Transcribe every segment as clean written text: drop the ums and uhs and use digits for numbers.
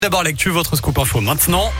D'abord l'actu, votre scoop info maintenant.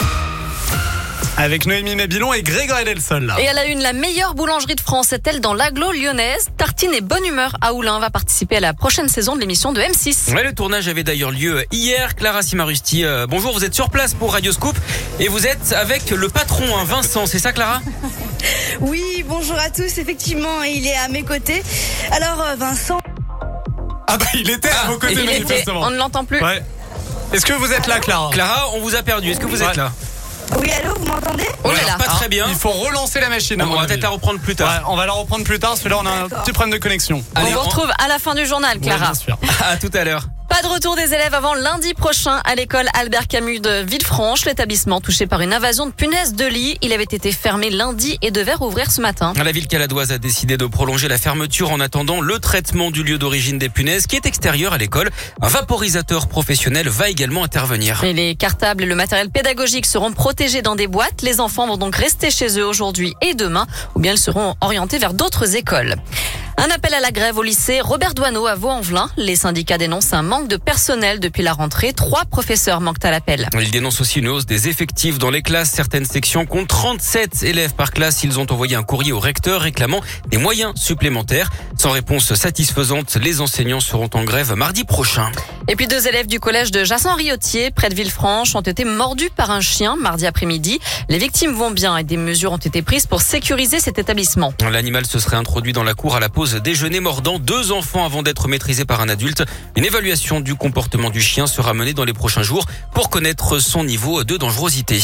Avec Noémie Mabilon et Grégory Delsol. Et à la une, la meilleure boulangerie de France est-elle dans l'agglo lyonnaise? Tartine et Bonne Humeur à Oulin va participer à la prochaine saison de l'émission de M6. Ouais, le tournage avait d'ailleurs lieu hier. Clara Simarusti, bonjour, vous êtes sur place pour Radio Scoop et vous êtes avec le patron, Vincent, c'est ça Clara? Oui, bonjour à tous, effectivement, il est à mes côtés. Alors Vincent... Ah bah il était à vos côtés manifestement. On ne l'entend plus. Ouais. Est-ce que vous êtes là, Clara? Clara, on vous a perdu, est-ce que vous êtes là? Oui, allô, vous m'entendez? Oh là là. Pas très bien. Il faut relancer la machine. On va peut-être la reprendre plus tard. Ouais, on va la reprendre plus tard, parce que là on a un petit problème de connexion. Allez, On vous retrouve à la fin du journal, Clara. Ouais, bien sûr. À tout à l'heure. Pas de retour des élèves avant lundi prochain à l'école Albert Camus de Villefranche. L'établissement touché par une invasion de punaises de lit. Il avait été fermé lundi et devait rouvrir ce matin. La ville caladoise a décidé de prolonger la fermeture en attendant le traitement du lieu d'origine des punaises qui est extérieur à l'école. Un vaporisateur professionnel va également intervenir. Et les cartables et le matériel pédagogique seront protégés dans des boîtes. Les enfants vont donc rester chez eux aujourd'hui et demain, ou bien ils seront orientés vers d'autres écoles. Un appel à la grève au lycée Robert Doisneau à Vaux-en-Velin. Les syndicats dénoncent un manque de personnel depuis la rentrée. 3 professeurs manquent à l'appel. Ils dénoncent aussi une hausse des effectifs dans les classes. Certaines sections comptent 37 élèves par classe. Ils ont envoyé un courrier au recteur réclamant des moyens supplémentaires. Sans réponse satisfaisante, les enseignants seront en grève mardi prochain. Et puis 2 élèves du collège de Jasson-Riotier, près de Villefranche, ont été mordus par un chien mardi après-midi. Les victimes vont bien et des mesures ont été prises pour sécuriser cet établissement. L'animal se serait introduit dans la cour à la pause déjeuner, mordant 2 enfants avant d'être maîtrisé par un adulte. Une évaluation du comportement du chien sera menée dans les prochains jours pour connaître son niveau de dangerosité.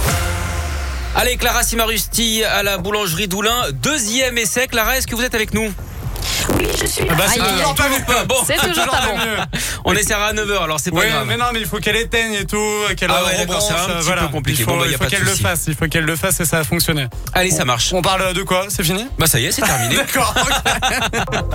Allez, Clara Simarusti à la boulangerie d'Oulin. 2e essai. Clara, est-ce que vous êtes avec nous? Oui, je suis là. Bah, c'est Aïe, aïe, toujours aïe. pas mieux. Bon, C'est toujours pas bon. mieux. on essaiera à 9h, alors c'est pas Oui, grave. mais non, mais il faut qu'elle éteigne et tout, qu'elle Ah ouais, d'accord, c'est un petit peu compliqué. Il faut, Bon, bah, y a il faut pas de qu'elle le souci. fasse, il faut qu'elle le fasse et ça a fonctionné. Allez, ça marche. On parle de quoi? C'est fini? Bah ça y est, c'est terminé. D'accord. Ok.